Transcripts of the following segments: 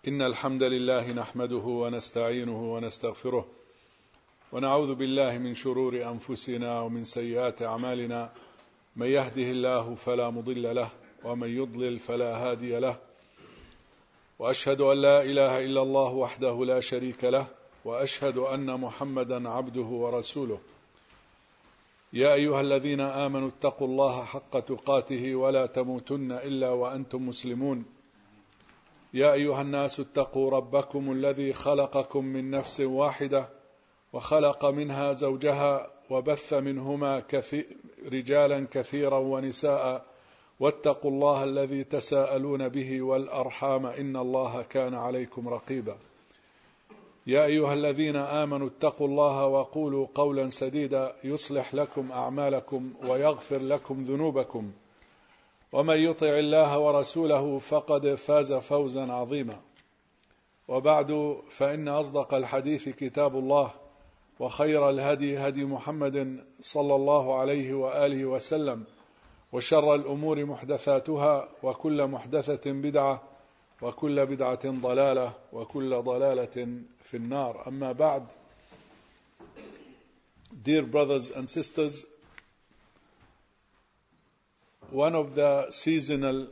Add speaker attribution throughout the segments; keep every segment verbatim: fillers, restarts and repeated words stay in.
Speaker 1: إن الحمد لله نحمده ونستعينه ونستغفره ونعوذ بالله من شرور أنفسنا ومن سيئات أعمالنا من يهده الله فلا مضل له ومن يضلل فلا هادي له وأشهد أن لا إله إلا الله وحده لا شريك له وأشهد أن محمدا عبده ورسوله يا أيها الذين آمنوا اتقوا الله حق تقاته ولا تموتن إلا وأنتم مسلمون يا أيها الناس اتقوا ربكم الذي خلقكم من نفس واحدة وخلق منها زوجها وبث منهما كثير رجالا كثيرا ونساء واتقوا الله الذي تساءلون به والأرحام إن الله كان عليكم رقيبا يا أيها الذين آمنوا اتقوا الله وقولوا قولا سديدا يصلح لكم أعمالكم ويغفر لكم ذنوبكم ومن يطع الله ورسوله فقد فاز فوزا عظيما وبعد فإن أصدق الحديث كتاب الله وخير الهدي هدي محمد صلى الله عليه وآله وسلم وشر الأمور محدثاتها وكل محدثة بدعة وكل بدعة ضلالة وكل ضلالة في النار. أما بعد, dear brothers and sisters, one of the seasonal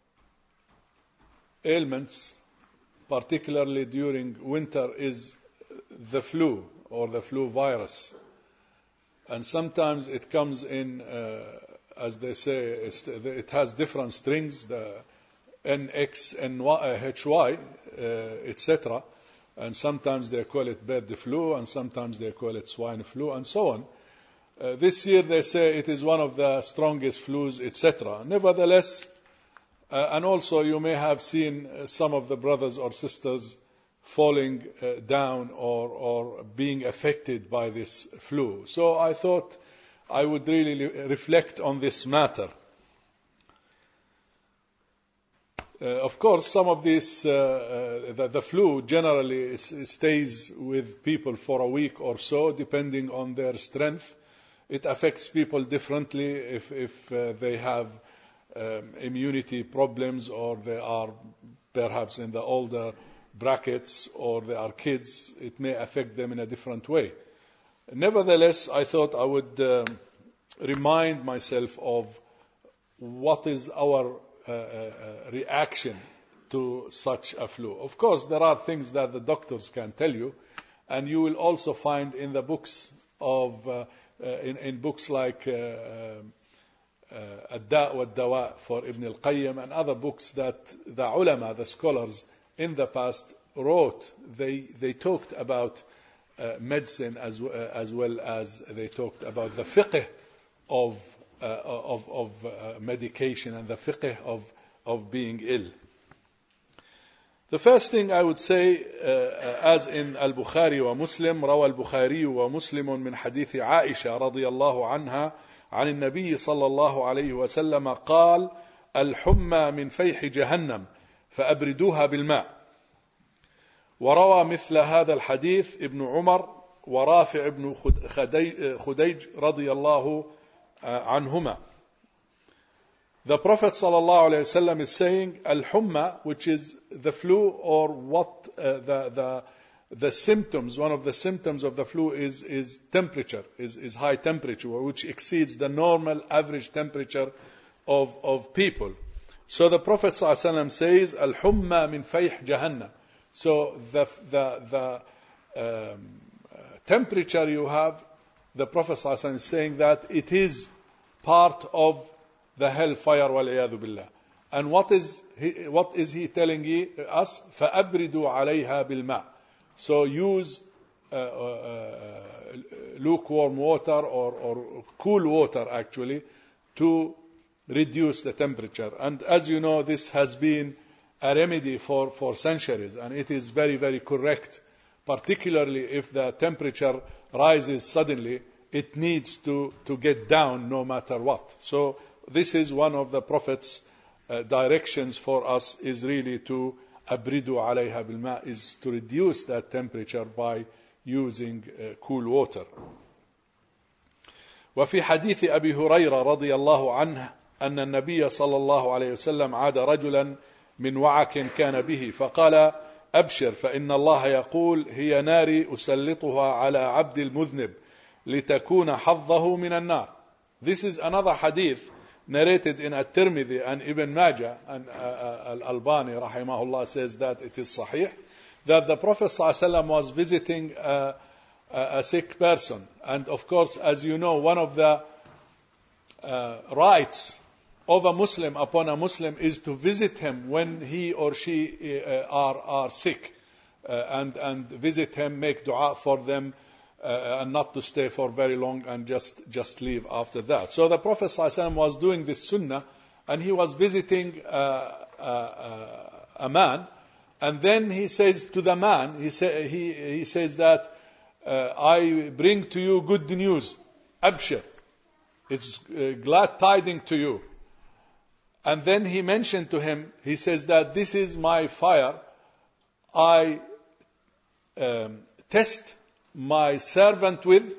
Speaker 1: ailments, particularly during winter, is the flu or the flu virus. And sometimes it comes in, uh, as they say, it has different strings, the N X, N Y, H Y, uh, et cetera. And sometimes they call it bird flu, and sometimes they call it swine flu, and so on. Uh, this year they say it is one of the strongest flus, et cetera. Nevertheless, uh, and also you may have seen uh, some of the brothers or sisters falling uh, down or, or being affected by this flu. So I thought I would really reflect on this matter. Uh, of course, some of these, uh, uh, the, the flu generally is, stays with people for a week or so, depending on their strength. It affects people differently if, if uh, they have um, immunity problems, or they are perhaps in the older brackets, or they are kids. It may affect them in a different way. Nevertheless, I thought I would um, remind myself of what is our uh, uh, reaction to such a flu. Of course, there are things that the doctors can tell you, and you will also find in the books of uh, Uh, in, in books like uh, uh, Ad-Da' wad-Dawa for Ibn al-Qayyim and other books that the ulama, the scholars in the past wrote. They they talked about uh, medicine as uh, as well as they talked about the fiqh of uh, of of uh, medication and the fiqh of of being ill. The first thing I would say, uh, as in Al-Bukhari wa Muslim, روى البخاري ومسلم من حديث عائشة رضي الله عنها عن النبي صلى الله عليه وسلم قال: الحمى من فيح جهنم فأبردوها بالماء. وروى مثل هذا الحديث ابن عمر ورافع بن خديج رضي الله عنهما. The Prophet ﷺ is saying, al-humma, which is the flu, or what uh, the, the the symptoms, one of the symptoms of the flu is is temperature, is, is high temperature, which exceeds the normal average temperature of, of people. So the Prophet ﷺ says, al-humma min fayh jahannam. So the, the, the um, temperature you have, the Prophet ﷺ is saying that it is part of the hellfire, wal-iyadhu billah. And what is he, what is he telling us? فَأَبْرِدُوا عَلَيْهَا بِالْمَاءِ. So use uh, uh, lukewarm water or, or cool water actually to reduce the temperature. And as you know, this has been a remedy for, for centuries, and it is very, very correct. Particularly if the temperature rises suddenly, it needs to, to get down no matter what. So this is one of the Prophet's uh, directions for us, is really to abridu alayha bilma, is to reduce that temperature by using uh, cool water. وفي حديث أبي هريرة رضي الله عنه أن النبي صلى الله عليه وسلم عاد رجلا من وعك كان به فقال: أبشر فإن الله يقول هي ناري أسلطها على عبد المذنب لتكون حظه من النار. This is another hadith narrated in At-Tirmidhi and Ibn Majah, and uh, uh, Al-Albani rahimahullah says that it is sahih, that the Prophet ﷺ was visiting a, a, a sick person. And of course, as you know, one of the uh, rights of a Muslim upon a Muslim is to visit him when he or she uh, are, are sick, uh, and, and visit him, make dua for them, uh, and not to stay for very long and just, just leave after that. So the Prophet ﷺ was doing this sunnah, and he was visiting uh, uh, uh, a man, and then he says to the man, he, say, he, he says that, uh, I bring to you good news, Abshir, it's uh, glad tidings to you. And then he mentioned to him, he says that this is my fire, I um, test my servant with,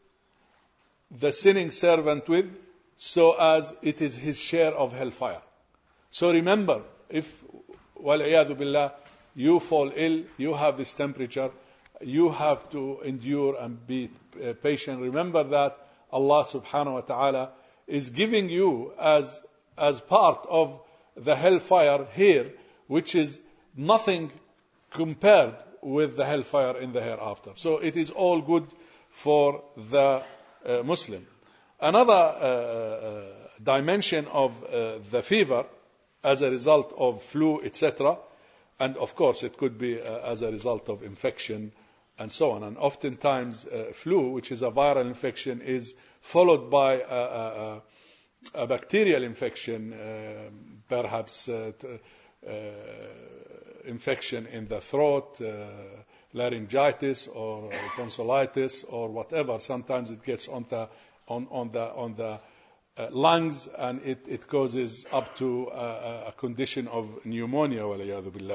Speaker 1: the sinning servant with, so as it is his share of hellfire. So remember, if, wal'iyadu billah, you fall ill, you have this temperature, you have to endure and be patient. Remember that Allah subhanahu wa ta'ala is giving you as as part of the hellfire here, which is nothing compared with the hellfire in the hereafter. So it is all good for the uh, Muslim. Another uh, uh, dimension of uh, the fever as a result of flu, et cetera, and of course it could be uh, as a result of infection and so on. And oftentimes uh, flu, which is a viral infection, is followed by a, a, a a bacterial infection, uh, perhaps uh, t- uh, infection in the throat, uh, laryngitis or tonsillitis or whatever. Sometimes it gets on the on, on the on the uh, lungs, and it, it causes up to uh, a condition of pneumonia. وَلَيَاذُ بِاللَّهِ.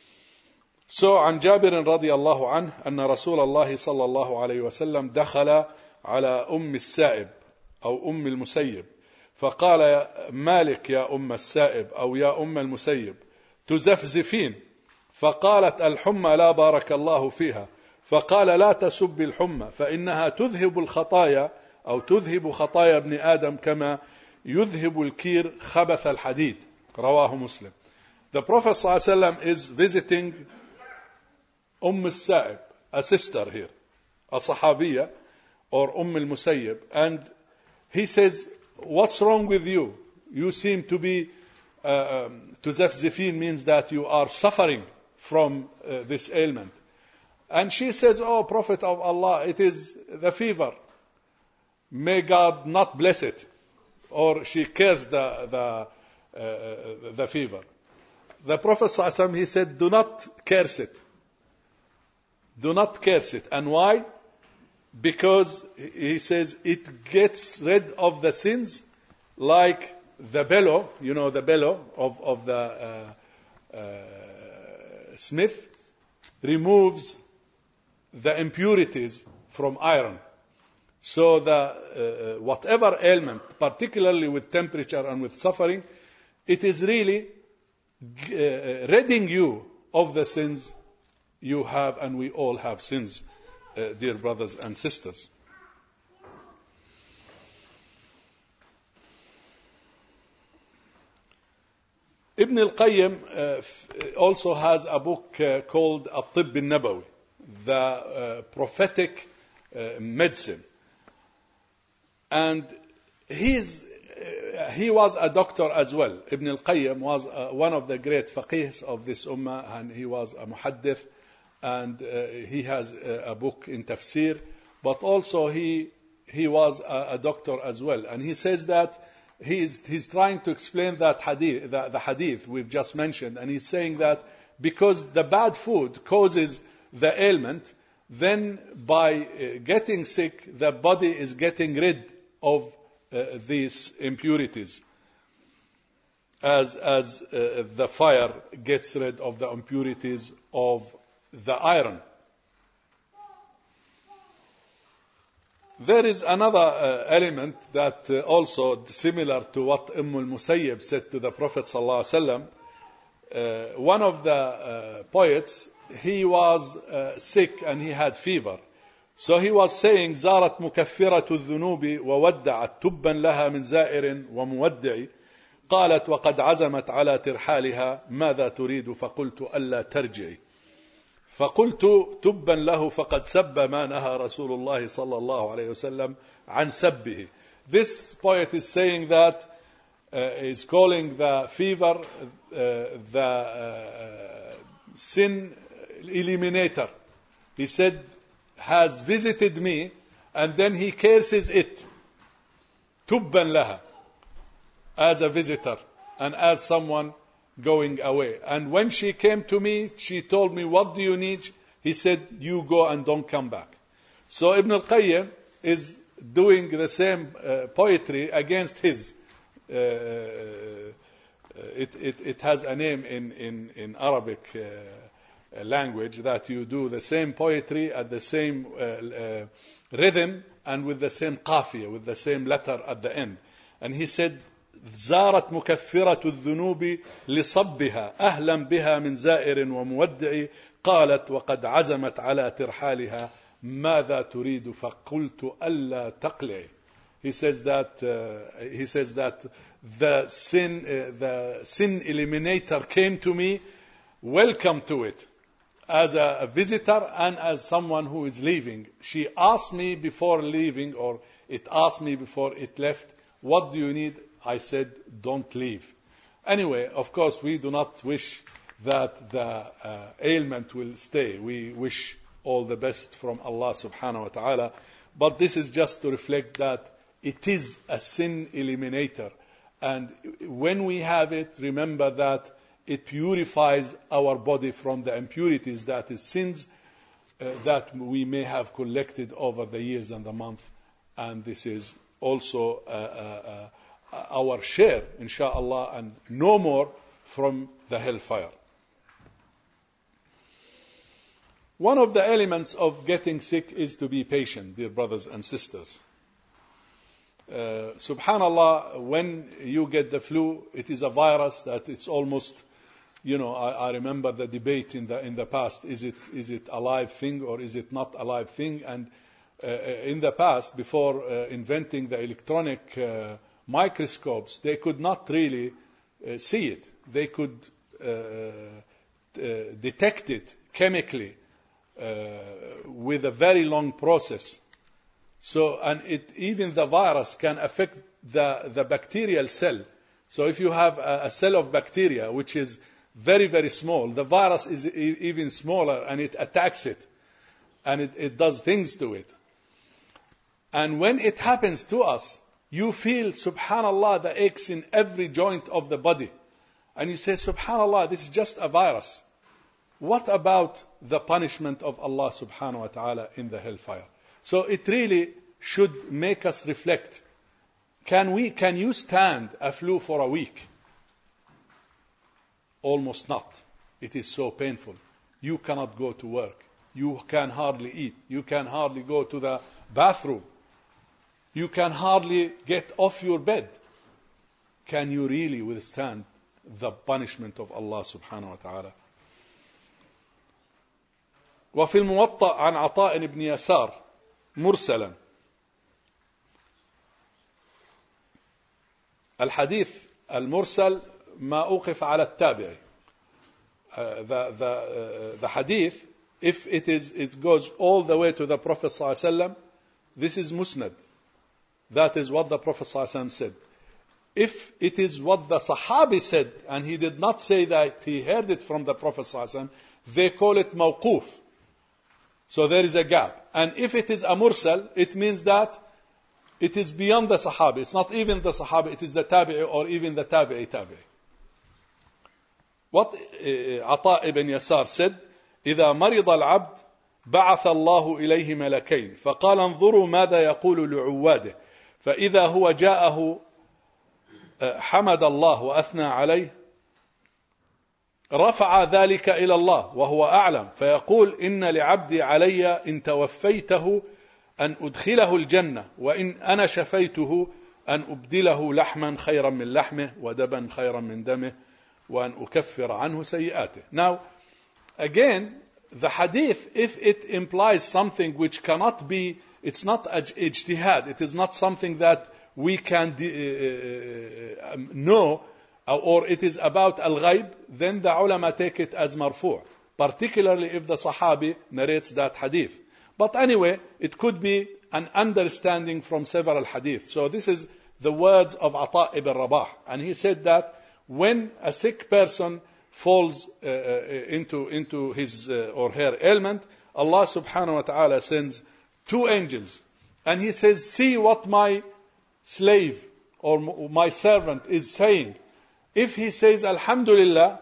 Speaker 1: So عن جابر رضي الله عنه أن رسول الله صلى الله عليه وسلم دخل على أم السائب أو أم المسيب فقال مالك يا أم السائب أو يا أم المسيب تزفزفين، فقالت الحمى لا بارك الله فيها، فقال لا تسب الحمى فإنها تذهب الخطايا أو تذهب خطايا ابن آدم كما يذهب الكير خبث الحديد. رواه مسلم. The Prophet ﷺ is visiting Umm al-Sa'ib, a sister here, a Sahabiya or Umm al-Musayyib, and he says, what's wrong with you? You seem to be, uh, um, tuzafzifin means that you are suffering from uh, this ailment. And she says, oh, Prophet of Allah, it is the fever. May God not bless it. Or she cursed the, the, uh, the fever. The Prophet ﷺ, he said, do not curse it. Do not curse it. And why? Because he says it gets rid of the sins like the bellow, you know, the bellow of, of the uh, uh, smith removes the impurities from iron. So the uh, whatever ailment, particularly with temperature and with suffering, it is really uh, ridding you of the sins you have, and we all have sins. Uh, dear brothers and sisters. Ibn al-Qayyim uh, also has a book uh, called At-Tibb al-Nabawi, the uh, prophetic uh, medicine. And he's, uh, he was a doctor as well. Ibn al-Qayyim was uh, one of the great faqihs of this ummah, and he was a muhaddith. And uh, he has a, a book in tafsir, but also he he was a, a doctor as well. And he says that he is he's trying to explain that hadith, the, the hadith we've just mentioned, and he's saying that because the bad food causes the ailment, then by uh, getting sick, the body is getting rid of uh, these impurities, as as uh, the fire gets rid of the impurities of the iron. There is another uh, element that uh, also similar to what Umm al-Musayyib said to the Prophet sallallahu alaihi wasallam. Uh, one of the uh, poets he was uh, sick and he had fever. So he was saying زارت مكفرة الذنوب وودعت تبا لها من زائر ومودع قالت وقد عزمت على ترحالها ماذا تريد فقلت ألا ترجعي فقلت تبا له فقد سب ما نهى رسول الله صلى الله عليه وسلم عن سبه. This poet is saying that uh, is calling the fever uh, the uh, sin eliminator. He said has visited me, and then he curses it tubban laha, as a visitor and as someone going away. And when she came to me, she told me, what do you need? He said, you go and don't come back. So Ibn al-Qayyim is doing the same uh, poetry against his uh, it, it, it has a name in, in, in Arabic uh, language, that you do the same poetry at the same uh, uh, rhythm and with the same qafiyah, with the same letter at the end. And he said, زارت مكفرة الذنوب لصبها أهلا بها من زائر ومودع قالت وقد عزمت على ترحالها ماذا تريد فقلت ألا تقلعي. He says that uh, he says that the sin uh, the sin eliminator came to me, welcome to it, as a, a visitor and as someone who is leaving. She asked me before leaving, or it asked me before it left, what do you need? I said, don't leave. Anyway, of course, we do not wish that the uh, ailment will stay. We wish all the best from Allah subhanahu wa ta'ala. But this is just to reflect that it is a sin eliminator. And when we have it, remember that it purifies our body from the impurities, that is sins, uh, that we may have collected over the years and the month. And this is also uh, uh, uh, our share, insha'Allah, and no more from the hellfire. One of the elements of getting sick is to be patient, dear brothers and sisters. Uh, Subhanallah, when you get the flu, it is a virus that it's almost, you know, I, I remember the debate in the in the past, is it is it a live thing or is it not a live thing? And uh, in the past, before uh, inventing the electronic uh, microscopes, they could not really uh, see it. They could uh, uh, detect it chemically uh, with a very long process. So, and it, even the virus can affect the, the bacterial cell. So if you have a, a cell of bacteria which is very, very small, the virus is e- even smaller, and it attacks it and it, it does things to it. And when it happens to us, you feel, subhanallah, the aches in every joint of the body. And you say, subhanallah, this is just a virus. What about the punishment of Allah subhanahu wa ta'ala in the hellfire? So it really should make us reflect. Can we, can you stand a flu for a week? Almost not. It is so painful. You cannot go to work. You can hardly eat. You can hardly go to the bathroom. You can hardly get off your bed. Can you really withstand the punishment of Allah subhanahu wa ta'ala? وفي الموطأ عن عطاء بن يسار مرسلا. الحديث المرسل ما أوقف على التابع. Uh, the, the, uh, the hadith, if it is, it goes all the way to the Prophet sallallahu alaihi wasallam, this is musnad. That is what the Prophet ﷺ said. If it is what the Sahabi said, and he did not say that he heard it from the Prophet ﷺ, they call it mawquf. So there is a gap. And if it is a mursal, it means that it is beyond the Sahabi. It's not even the Sahabi, it is the Tabi'i or even the Tabi'i Tabi'i. What uh, Ata ibn Yasar said, إذا مرض العبد بعث الله إليه ملكين فقال انظروا ماذا يقول لعواده فإذا هو جاءه حمد الله وأثنى عليه رفع ذلك إلى الله وهو أعلم فيقول إن لعبدي علي إن توفيته أن أدخله الجنة وإن أنا شفيته أن أبدله لحما خيرا من لحمه ودما خيرا من دمه وأن أكفر عنه سيئاته. Now, again, the hadith, if it implies something which cannot be, it's not ijtihad, it is not something that we can uh, uh, know, or it is about al-ghaib, then the ulama take it as marfu', particularly if the sahabi narrates that hadith. But anyway, it could be an understanding from several hadith. So this is the words of Ata ibn Rabah. And he said that when a sick person falls uh, into, into his uh, or her ailment, Allah subhanahu wa ta'ala sends two angels. And he says, see what my slave or my servant is saying. If he says, Alhamdulillah,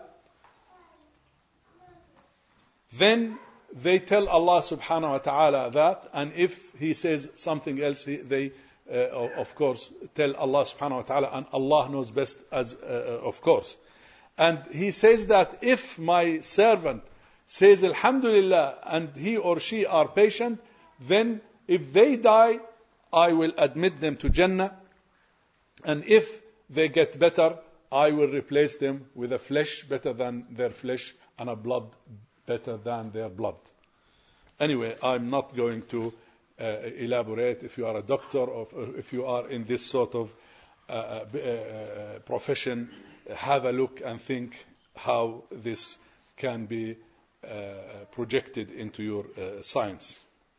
Speaker 1: then they tell Allah subhanahu wa ta'ala that, and if he says something else, they uh, of course tell Allah subhanahu wa ta'ala, and Allah knows best, as uh, of course. And he says that if my servant says Alhamdulillah and he or she are patient, then if they die, I will admit them to Jannah, and if they get better, I will replace them with a flesh better than their flesh and a blood better than their blood. Anyway, I'm not going to uh, elaborate. If you are a doctor or if you are in this sort of uh, uh, profession, have a look and think how this can be uh, projected into your uh, science.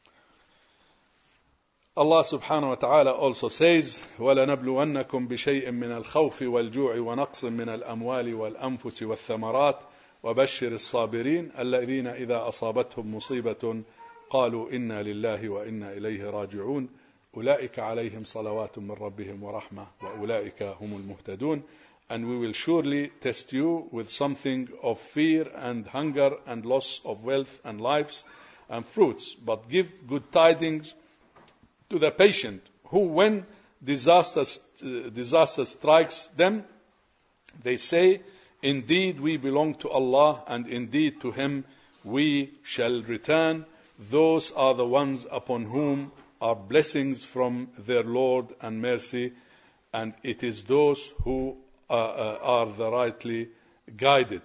Speaker 1: Allah subhanahu wa ta'ala also says, وَلَنَبْلُوَنَّكُمْ بِشَيْءٍ مِّنَ الْخَوْفِ وَالْجُوعِ وَنَقْصٍ مِّنَ الْأَمْوَالِ وَالْأَنفُسِ وَالثَّمَرَاتِ وبشر الصابرين الذين إذا أصابتهم مصيبة قالوا إنا لله وإنا إليه راجعون أولئك عليهم صلوات من ربهم ورحمة وأولئك هم المهتدون. And we will surely test you with something of fear and hunger and loss of wealth and lives and fruits, but give good tidings to the patient who, when disaster, uh, disaster strikes them, they say, indeed we belong to Allah, and indeed to Him we shall return. Those are the ones upon whom are blessings from their Lord and mercy, and it is those who uh, uh, are the rightly guided.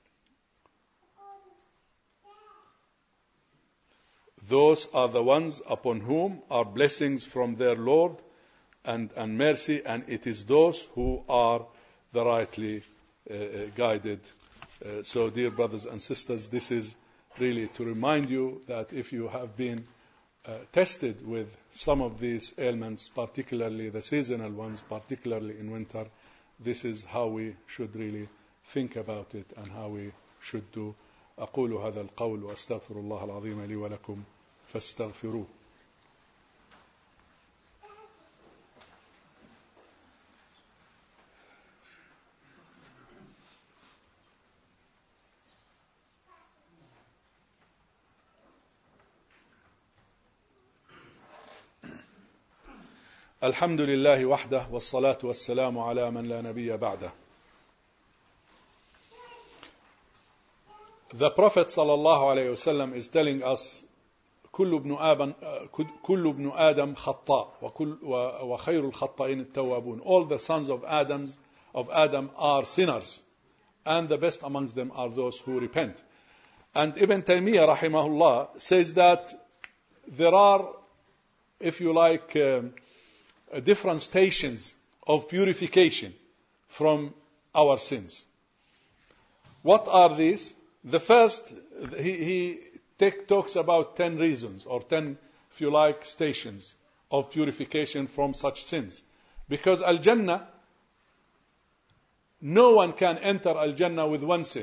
Speaker 1: Those are the ones upon whom are blessings from their Lord and, and mercy, and it is those who are the rightly Uh, guided. Uh, so, dear brothers and sisters, this is really to remind you that if you have been uh, tested with some of these ailments, particularly the seasonal ones, particularly in winter, this is how we should really think about it and how we should do. أقول هذا القول وأستغفر الله العظيم لي ولكم فاستغفروه. الحمد لله وحده والصلاة والسلام على من لا نبي بعده. The Prophet sallallahu alayhi wasallam is telling us كل ابن آدم كل ابن آدم خطاء وكل وخير الخطائين التوابون. All the sons of Adam of Adam are sinners, and the best amongst them are those who repent. And Ibn Taymiyyah rahimahullah says that there are, if you like, um, different stations of purification from our sins. What are these? The first, he, he take, talks about ten reasons, or ten, if you like, stations of purification from such sins. Because Al-Jannah, no one can enter Al-Jannah with one sin.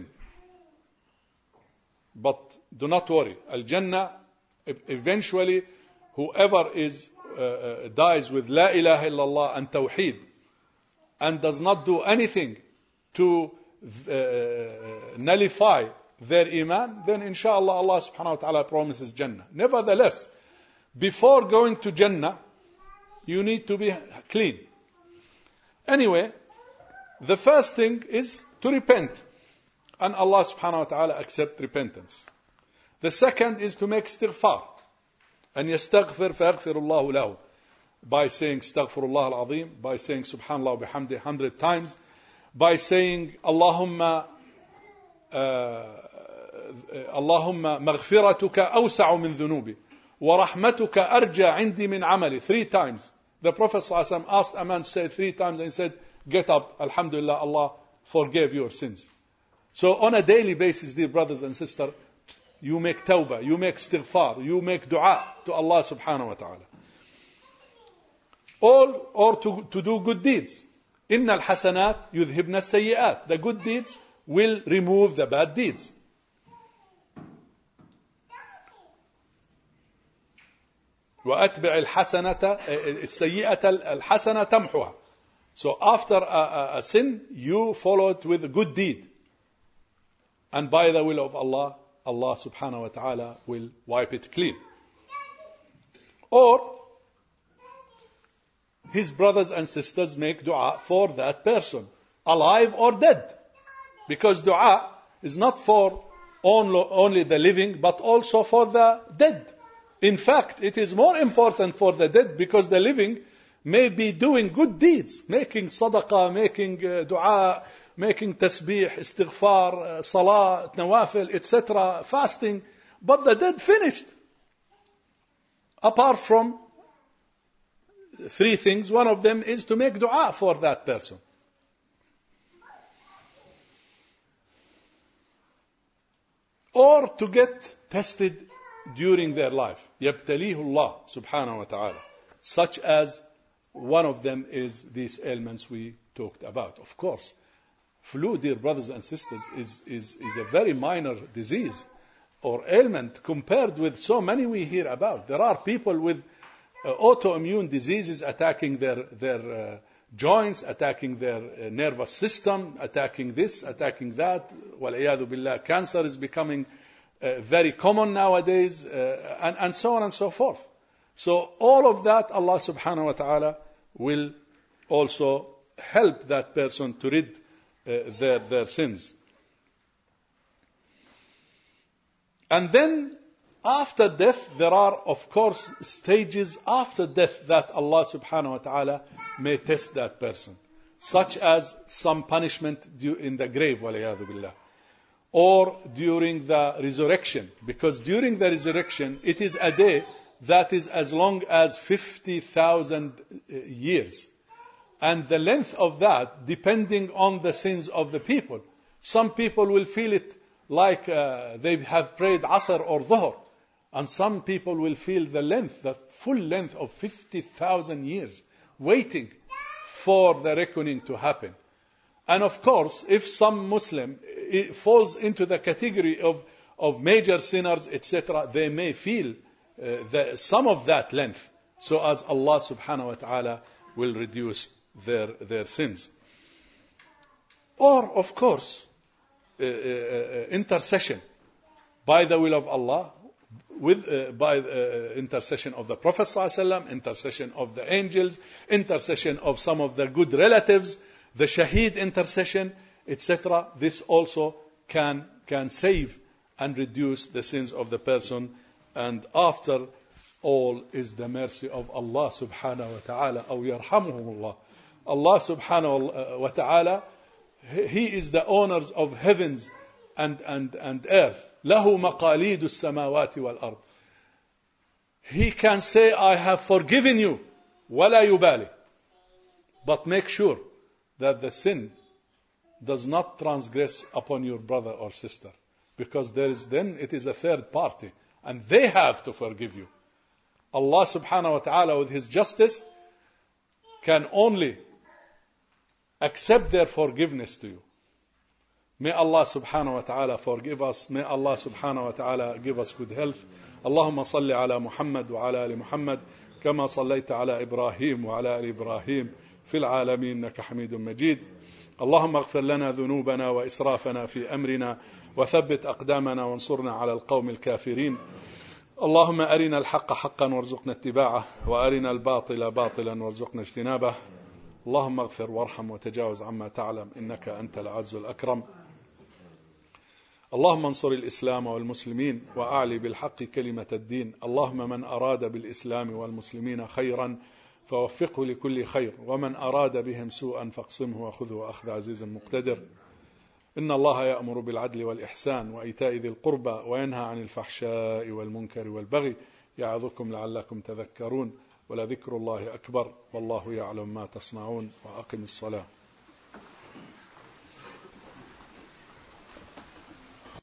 Speaker 1: But do not worry, Al-Jannah, eventually, whoever is Uh, uh, dies with La ilaha illallah and Tawheed and does not do anything to uh, nullify their iman, then inshallah Allah subhanahu wa ta'ala promises Jannah. Nevertheless, before going to Jannah, you need to be clean. Anyway, the first thing is to repent, and Allah subhanahu wa ta'ala accept repentance. The second is to make istighfar. أن يستغفر فيغفر الله له, by saying استغفر الله العظيم, by saying سبحان الله وبحمده a hundred times, by saying Allahumma uh, اللهم مغفرتك أوسع من ذنوبي ورحمتك أرجى عندي من عملي. Three times. The Prophet ﷺ asked a man to say three times and he said, get up, Alhamdulillah, Allah forgave your sins. So on a daily basis, dear brothers and sisters, you make tawbah, you make istighfar, you make dua to Allah subhanahu wa ta'ala. All, or to, to do good deeds. إن الحسنات يذهبن السيئات. The good deeds will remove the bad deeds. وأتبع الحسنة السيئة الحسنة تمحوها. So after a, a, a sin, you follow it with a good deed. And by the will of Allah, Allah subhanahu wa ta'ala will wipe it clean. Or his brothers and sisters make dua for that person, alive or dead. Because dua is not for only the living, but also for the dead. In fact, it is more important for the dead because the living may be doing good deeds, making sadaqah, making uh, dua, making tasbih, istighfar, uh, salah, nawafil, et cetera, fasting. But the dead finished. Apart from three things, one of them is to make dua for that person. Or to get tested during their life. يبتليه الله subhanahu wa ta'ala. Such as one of them is these ailments we talked about. Of course, flu, dear brothers and sisters, is, is, is a very minor disease or ailment compared with so many we hear about. There are people with uh, autoimmune diseases attacking their, their uh, joints, attacking their uh, nervous system, attacking this, attacking that. وَالْعِيَاذُ بِاللَّهِ. Cancer is becoming uh, very common nowadays, uh, and, and so on and so forth. So all of that, Allah subhanahu wa ta'ala will also help that person to rid uh, their, their sins. And then after death, there are of course stages after death that Allah subhanahu wa ta'ala may test that person. Such as some punishment in the grave, waliyadu billah. Or during the resurrection. Because during the resurrection, it is a day that is as long as fifty thousand years. And the length of that, depending on the sins of the people. Some people will feel it like uh, they have prayed Asr or Dhuhr. And some people will feel the length, the full length of fifty thousand years, waiting for the reckoning to happen. And of course, if some Muslim falls into the category of, of major sinners, et cetera, they may feel uh, the, some of that length, so as Allah subhanahu wa ta'ala will reduce their, their sins. Or, of course, uh, uh, intercession by the will of Allah, with uh, by the uh, intercession of the Prophet ﷺ, intercession of the angels, intercession of some of the good relatives, the shaheed intercession, et cetera. This also can can save and reduce the sins of the person. And after all is the mercy of Allah subhanahu wa ta'ala, أو يرحمهم الله. Allah subhanahu wa ta'ala, He is the owners of heavens and, and, and earth. له مقاليد السماوات والأرض. He can say, I have forgiven you, ولا يبالي. But make sure that the sin does not transgress upon your brother or sister. Because there is then it is a third party. And they have to forgive you. Allah subhanahu wa ta'ala with His justice can only accept their forgiveness to you. May Allah subhanahu wa ta'ala forgive us. May Allah subhanahu wa ta'ala give us good health. Allahumma salli ala Muhammad wa ala ali Muhammad kama sallaita ala Ibrahim wa ala ali Ibrahim fil alamin innaka Hamidun Majid. اللهم اغفر لنا ذنوبنا وإسرافنا في أمرنا وثبت أقدامنا وانصرنا على القوم الكافرين. اللهم أرنا الحق حقا وارزقنا اتباعه وأرنا الباطل باطلا وارزقنا اجتنابه. اللهم اغفر وارحم وتجاوز عما تعلم إنك أنت العز الأكرم. اللهم انصر الإسلام والمسلمين وأعلي بالحق كلمة الدين. اللهم من أراد بالإسلام والمسلمين خيرا فوفقه لكل خير ومن أراد بهم سوءا فاقسمه وخذه أخذ عزيز مقتدر. إن الله يأمر بالعدل والإحسان وإيتاء ذي القربى وينهى عن الفحشاء والمنكر والبغي يعظكم لعلكم تذكرون ولذكر الله أكبر والله يعلم ما تصنعون وأقم الصلاة.